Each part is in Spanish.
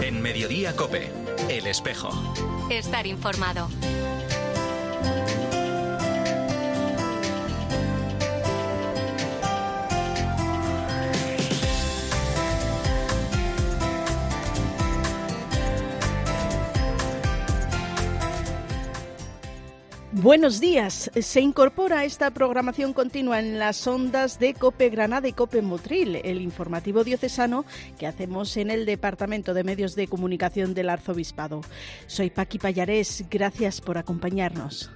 En Mediodía COPE, El Espejo. Estar informado. Buenos días. Se incorpora a esta programación continua en las ondas de COPE Granada y COPE Motril, el informativo diocesano que hacemos en el Departamento de Medios de Comunicación del Arzobispado. Soy Paqui Pallarés. Gracias por acompañarnos.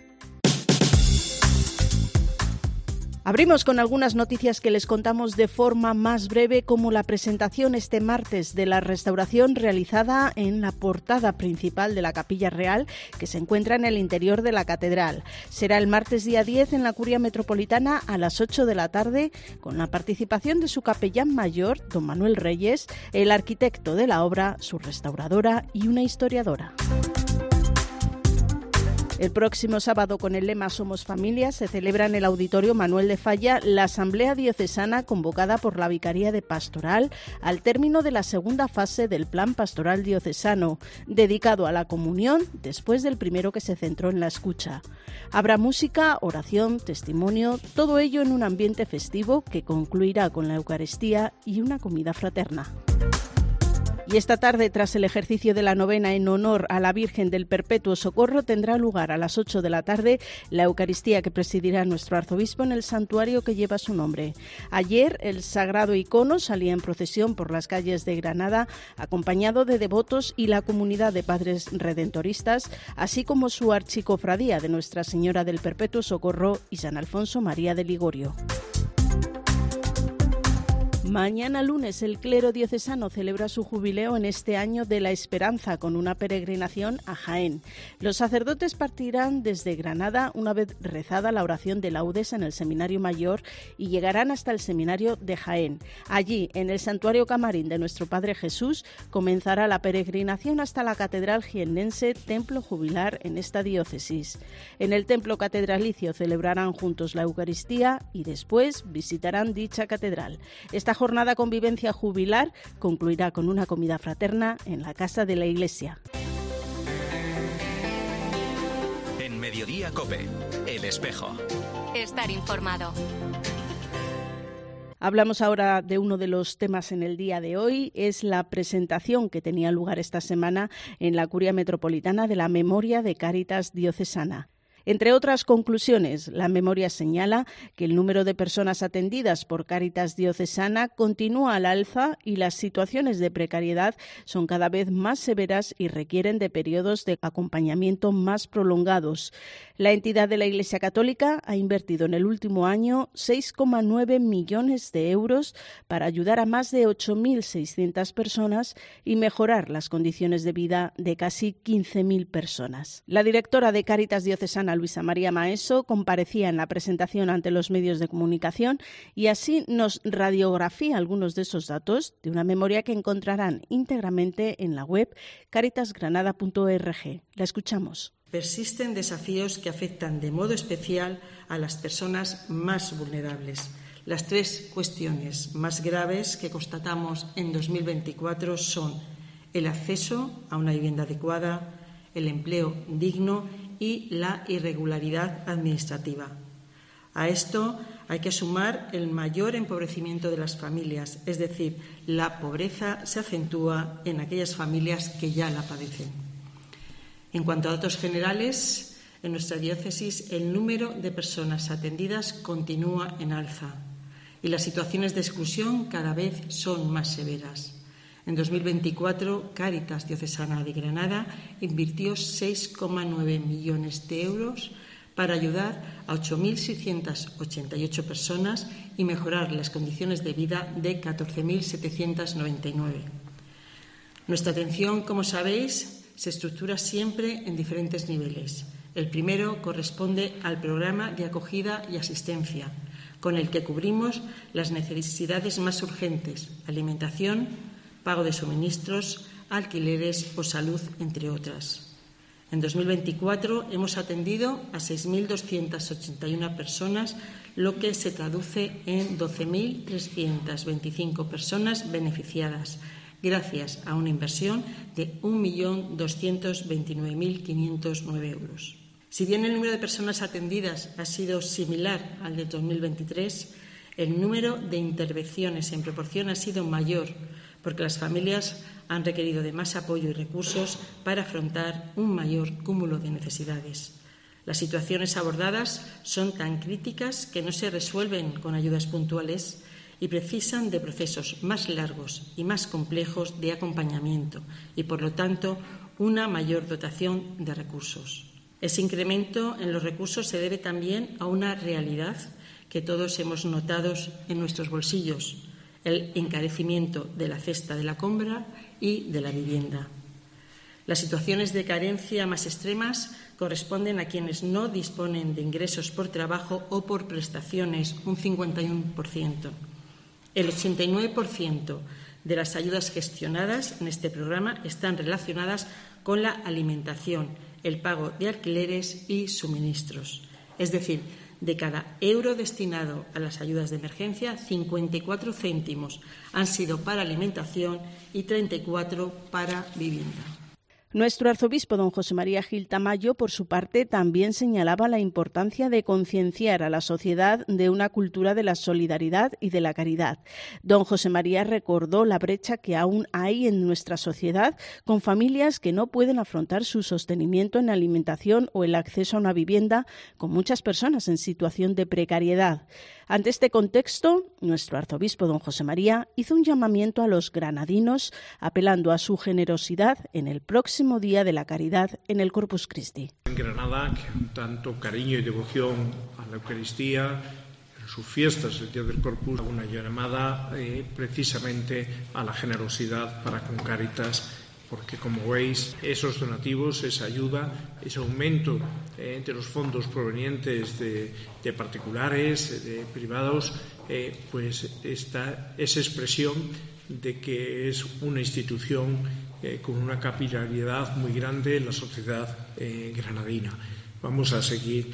Abrimos con algunas noticias que les contamos de forma más breve, como la presentación este martes de la restauración realizada en la portada principal de la Capilla Real, que se encuentra en el interior de la catedral. Será el martes día 10 en la Curia Metropolitana a las 8 de la tarde, con la participación de su capellán mayor, don Manuel Reyes, el arquitecto de la obra, su restauradora y una historiadora. El próximo sábado, con el lema Somos Familia, se celebra en el Auditorio Manuel de Falla la Asamblea Diocesana convocada por la Vicaría de Pastoral al término de la segunda fase del Plan Pastoral Diocesano, dedicado a la comunión después del primero, que se centró en la escucha. Habrá música, oración, testimonio, todo ello en un ambiente festivo que concluirá con la Eucaristía y una comida fraterna. Y esta tarde, tras el ejercicio de la novena en honor a la Virgen del Perpetuo Socorro, tendrá lugar a las 8 de la tarde la Eucaristía que presidirá nuestro arzobispo en el santuario que lleva su nombre. Ayer, el sagrado icono salía en procesión por las calles de Granada, acompañado de devotos y la comunidad de padres redentoristas, así como su archicofradía de Nuestra Señora del Perpetuo Socorro y San Alfonso María de Ligorio. Mañana lunes el clero diocesano celebra su jubileo en este año de la Esperanza con una peregrinación a Jaén. Los sacerdotes partirán desde Granada una vez rezada la oración de laudes en el Seminario Mayor y llegarán hasta el Seminario de Jaén. Allí, en el Santuario Camarín de Nuestro Padre Jesús, comenzará la peregrinación hasta la Catedral Jiennense, templo jubilar en esta diócesis. En el templo catedralicio celebrarán juntos la Eucaristía y después visitarán dicha catedral. Esta jornada convivencia jubilar concluirá con una comida fraterna en la casa de la Iglesia. En Mediodía COPE, El Espejo. Estar informado. Hablamos ahora de uno de los temas en el día de hoy. Es la presentación que tenía lugar esta semana en la Curia Metropolitana de la Memoria de Cáritas Diocesana. Entre otras conclusiones, la memoria señala que el número de personas atendidas por Cáritas Diocesana continúa al alza y las situaciones de precariedad son cada vez más severas y requieren de periodos de acompañamiento más prolongados. La entidad de la Iglesia Católica ha invertido en el último año 6,9 millones de euros para ayudar a más de 8.600 personas y mejorar las condiciones de vida de casi 15.000 personas. La directora de Cáritas Diocesana, Luisa María Maeso, comparecía en la presentación ante los medios de comunicación y así nos radiografía algunos de esos datos de una memoria que encontrarán íntegramente en la web caritasgranada.org. La escuchamos. Persisten desafíos que afectan de modo especial a las personas más vulnerables. Las tres cuestiones más graves que constatamos en 2024 son el acceso a una vivienda adecuada, el empleo digno y la irregularidad administrativa. A esto hay que sumar el mayor empobrecimiento de las familias, es decir, la pobreza se acentúa en aquellas familias que ya la padecen. En cuanto a datos generales, en nuestra diócesis el número de personas atendidas continúa en alza y las situaciones de exclusión cada vez son más severas. En 2024, Cáritas Diocesana de Granada invirtió 6,9 millones de euros para ayudar a 8.688 personas y mejorar las condiciones de vida de 14.799. Nuestra atención, como sabéis, se estructura siempre en diferentes niveles. El primero corresponde al programa de acogida y asistencia, con el que cubrimos las necesidades más urgentes: alimentación, pago de suministros, alquileres o salud, entre otras. En 2024 hemos atendido a 6.281 personas, lo que se traduce en 12.325 personas beneficiadas, gracias a una inversión de 1.229.509 euros. Si bien el número de personas atendidas ha sido similar al de 2023, el número de intervenciones en proporción ha sido mayor, porque las familias han requerido de más apoyo y recursos para afrontar un mayor cúmulo de necesidades. Las situaciones abordadas son tan críticas que no se resuelven con ayudas puntuales y precisan de procesos más largos y más complejos de acompañamiento y, por lo tanto, una mayor dotación de recursos. Ese incremento en los recursos se debe también a una realidad que todos hemos notado en nuestros bolsillos: el encarecimiento de la cesta de la compra y de la vivienda. Las situaciones de carencia más extremas corresponden a quienes no disponen de ingresos por trabajo o por prestaciones, un 51%. El 89% de las ayudas gestionadas en este programa están relacionadas con la alimentación, el pago de alquileres y suministros. Es decir, de cada euro destinado a las ayudas de emergencia, 54 céntimos han sido para alimentación y 34 para vivienda. Nuestro arzobispo, don José María Gil Tamayo, por su parte, también señalaba la importancia de concienciar a la sociedad de una cultura de la solidaridad y de la caridad. Don José María recordó la brecha que aún hay en nuestra sociedad con familias que no pueden afrontar su sostenimiento en alimentación o el acceso a una vivienda, con muchas personas en situación de precariedad. Ante este contexto, nuestro arzobispo, don José María, hizo un llamamiento a los granadinos, apelando a su generosidad en el próximo Día de la Caridad en el Corpus Christi. En Granada, que con tanto cariño y devoción a la Eucaristía, en sus fiestas, el Día del Corpus, una llamada precisamente a la generosidad para con Cáritas, porque, como veis, esos donativos, esa ayuda, ese aumento de los fondos provenientes de particulares, de privados, pues esta es expresión de que es una institución con una capilaridad muy grande en la sociedad granadina. Vamos a seguir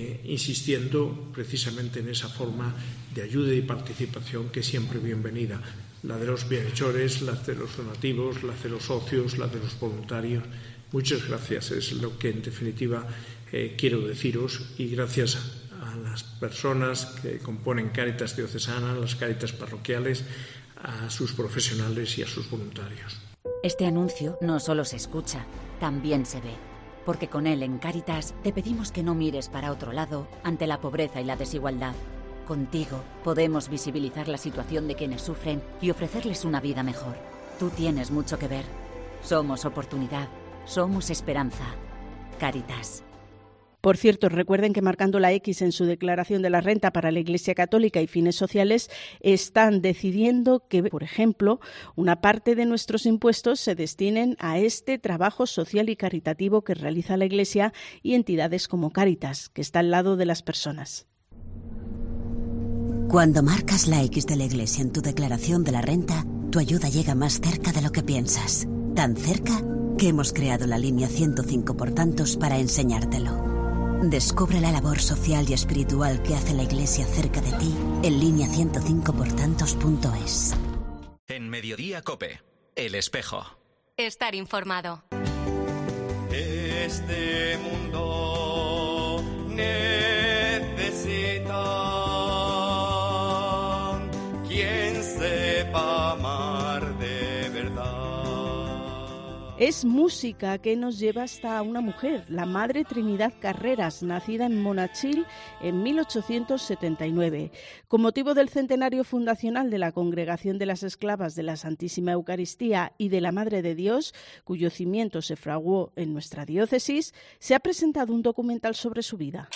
insistiendo precisamente en esa forma de ayuda y participación que es siempre bienvenida. La de los bienhechores, la de los donativos, la de los socios, la de los voluntarios. Muchas gracias, es lo que en definitiva quiero deciros, y gracias a las personas que componen Cáritas Diocesana, las Cáritas parroquiales, a sus profesionales y a sus voluntarios. Este anuncio no solo se escucha, también se ve, porque con él en Cáritas te pedimos que no mires para otro lado ante la pobreza y la desigualdad. Contigo podemos visibilizar la situación de quienes sufren y ofrecerles una vida mejor. Tú tienes mucho que ver. Somos oportunidad, somos esperanza. Cáritas. Por cierto, recuerden que marcando la X en su declaración de la renta para la Iglesia Católica y fines sociales están decidiendo que, por ejemplo, una parte de nuestros impuestos se destinen a este trabajo social y caritativo que realiza la Iglesia y entidades como Cáritas, que está al lado de las personas. Cuando marcas la X de la Iglesia en tu declaración de la renta, tu ayuda llega más cerca de lo que piensas. Tan cerca que hemos creado la línea 105 por tantos para enseñártelo. Descubre la labor social y espiritual que hace la Iglesia cerca de ti en línea105portantos.es. En Mediodía COPE, El Espejo. Estar informado. Este mundo necesita quien sepa amar de verdad. Es música que nos lleva hasta una mujer, la Madre Trinidad Carreras, nacida en Monachil en 1879. Con motivo del centenario fundacional de la Congregación de las Esclavas de la Santísima Eucaristía y de la Madre de Dios, cuyo cimiento se fraguó en nuestra diócesis, se ha presentado un documental sobre su vida.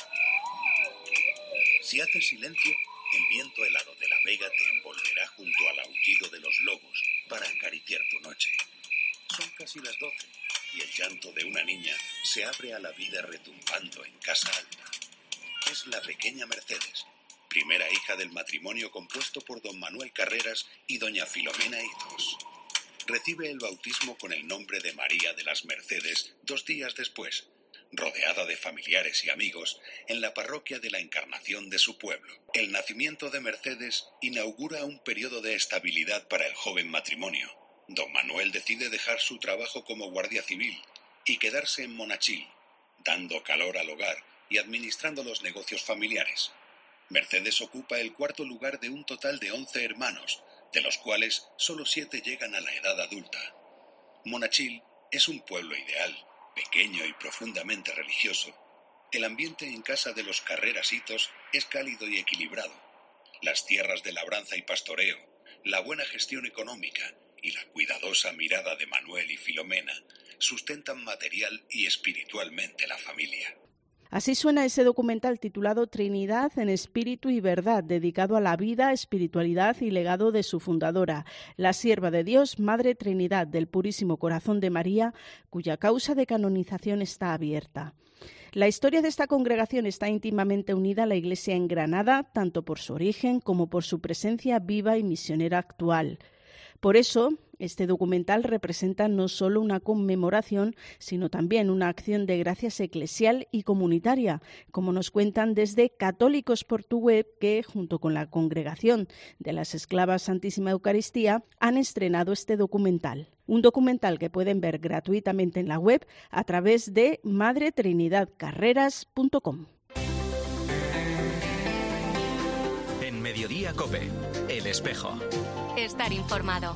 Si haces silencio, el viento helado de la vega te envolverá junto al aullido de los lobos para acariciar tu noche. Son casi las 12 y el llanto de una niña se abre a la vida retumbando en casa alta. Es la pequeña Mercedes, primera hija del matrimonio compuesto por don Manuel Carreras y doña Filomena Hitos. Recibe el bautismo con el nombre de María de las Mercedes 2 días después, rodeada de familiares y amigos en la parroquia de la Encarnación de su pueblo. El nacimiento de Mercedes inaugura un periodo de estabilidad para el joven matrimonio, Don Manuel decide dejar su trabajo como guardia civil y quedarse en Monachil, dando calor al hogar y administrando los negocios familiares. Mercedes ocupa el cuarto lugar de un total de 11 hermanos, de los cuales solo 7 llegan a la edad adulta. Monachil es un pueblo ideal, pequeño y profundamente religioso. El ambiente en casa de los Carrerasitos es cálido y equilibrado. Las tierras de labranza y pastoreo, la buena gestión económica y la cuidadosa mirada de Manuel y Filomena sustentan material y espiritualmente la familia. Así suena ese documental titulado Trinidad en Espíritu y Verdad, dedicado a la vida, espiritualidad y legado de su fundadora, la sierva de Dios, Madre Trinidad del Purísimo Corazón de María, cuya causa de canonización está abierta. La historia de esta congregación está íntimamente unida a la Iglesia en Granada, tanto por su origen como por su presencia viva y misionera actual. Por eso, este documental representa no solo una conmemoración, sino también una acción de gracias eclesial y comunitaria, como nos cuentan desde Católicos por tu Web, que, junto con la Congregación de las Esclavas Santísima Eucaristía, han estrenado este documental. Un documental que pueden ver gratuitamente en la web a través de madretrinidadcarreras.com. En Mediodía COPE, El Espejo. Estar informado.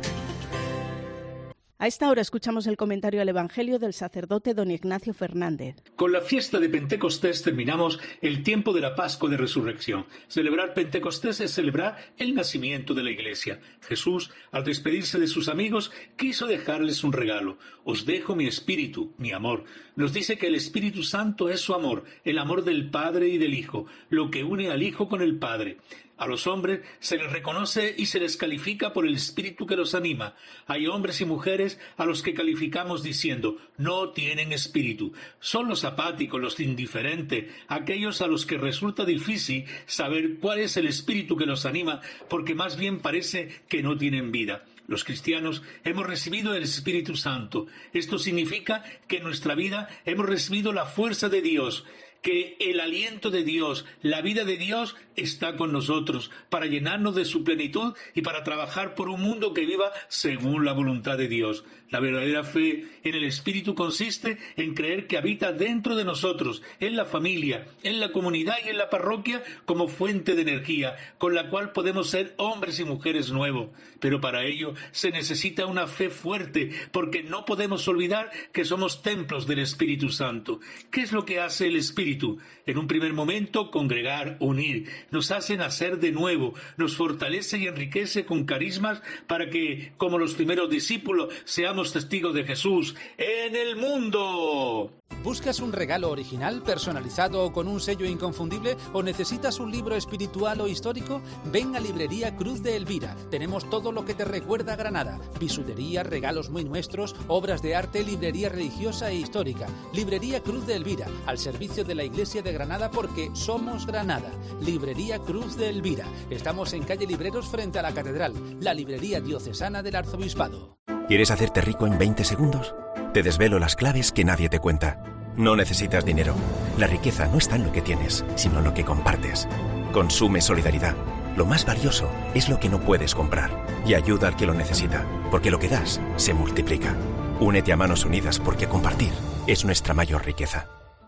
A esta hora escuchamos el comentario al Evangelio del sacerdote don Ignacio Fernández. Con la fiesta de Pentecostés terminamos el tiempo de la Pascua de Resurrección. Celebrar Pentecostés es celebrar el nacimiento de la Iglesia. Jesús, al despedirse de sus amigos, quiso dejarles un regalo. Os dejo mi espíritu, mi amor. Nos dice que el Espíritu Santo es su amor, el amor del Padre y del Hijo, lo que une al Hijo con el Padre. A los hombres se les reconoce y se les califica por el espíritu que los anima. Hay hombres y mujeres a los que calificamos diciendo, no tienen espíritu. Son los apáticos, los indiferentes, aquellos a los que resulta difícil saber cuál es el espíritu que los anima, porque más bien parece que no tienen vida. Los cristianos hemos recibido el Espíritu Santo. Esto significa que en nuestra vida hemos recibido la fuerza de Dios, que el aliento de Dios, la vida de Dios está con nosotros para llenarnos de su plenitud y para trabajar por un mundo que viva según la voluntad de Dios. La verdadera fe en el Espíritu consiste en creer que habita dentro de nosotros, en la familia, en la comunidad y en la parroquia como fuente de energía, con la cual podemos ser hombres y mujeres nuevos. Pero para ello se necesita una fe fuerte, porque no podemos olvidar que somos templos del Espíritu Santo. ¿Qué es lo que hace el Espíritu? En un primer momento, congregar, unir, nos hace nacer de nuevo, nos fortalece y enriquece con carismas para que, como los primeros discípulos, seamos testigos de Jesús en el mundo. ¿Buscas un regalo original, personalizado o con un sello inconfundible? ¿O necesitas un libro espiritual o histórico? Ven a Librería Cruz de Elvira. Tenemos todo lo que te recuerda a Granada. Bisutería, regalos muy nuestros, obras de arte, librería religiosa e histórica. Librería Cruz de Elvira, al servicio de la Iglesia de Granada porque somos Granada. Librería Cruz de Elvira. Estamos en calle Libreros frente a la Catedral, la librería diocesana del Arzobispado. ¿Quieres hacerte rico en 20 segundos? Te desvelo las claves que nadie te cuenta. No necesitas dinero. La riqueza no está en lo que tienes, sino en lo que compartes. Consume solidaridad. Lo más valioso es lo que no puedes comprar. Y ayuda al que lo necesita, porque lo que das se multiplica. Únete a Manos Unidas porque compartir es nuestra mayor riqueza.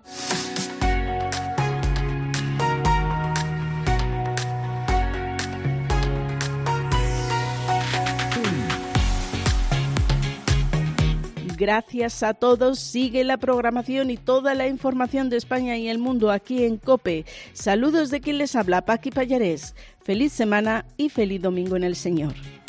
Gracias a todos. Sigue la programación y toda la información de España y el mundo aquí en COPE. Saludos de quien les habla, Paqui Pallarés. Feliz semana y feliz domingo en el Señor.